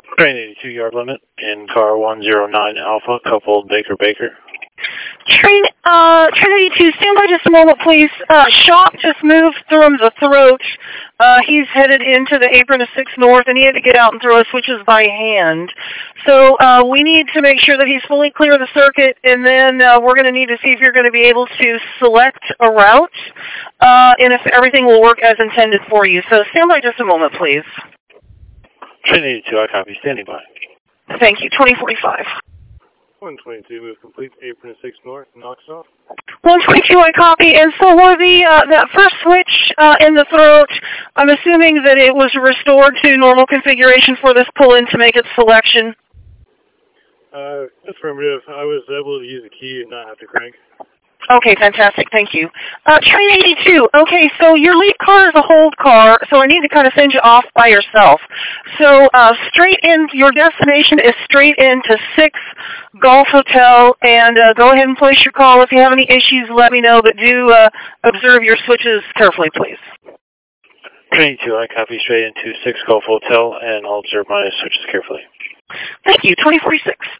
Train 82 yard limit in car 109 Alpha, coupled Baker Baker. Train 82, stand by just a moment, please. Shock just moved through the throat. He's headed into the apron of 6 North, and he had to get out and throw his switches by hand. So we need to make sure that he's fully clear of the circuit, and then we're going to need to see if you're going to be able to select a route, and if everything will work as intended for you. So stand by just a moment, please. Train 82, I copy. Standing by. Thank you. 2045. 122, move complete, apron 6 North, knocks off. 122, I copy. And so were that first switch in the throat, I'm assuming that it was restored to normal configuration for this pull-in to make its selection? Affirmative. I was able to use the key and not have to crank. Okay, fantastic. Thank you. Train 82. Okay, so your lead car is a hold car, so I need to kind of send you off by yourself. So straight in, your destination is straight into 6 Golf Hotel, and go ahead and place your call. If you have any issues, let me know, but do observe your switches carefully, please. Train 82, I copy straight into 6 Golf Hotel, and I'll observe my switches carefully. Thank you. 2046.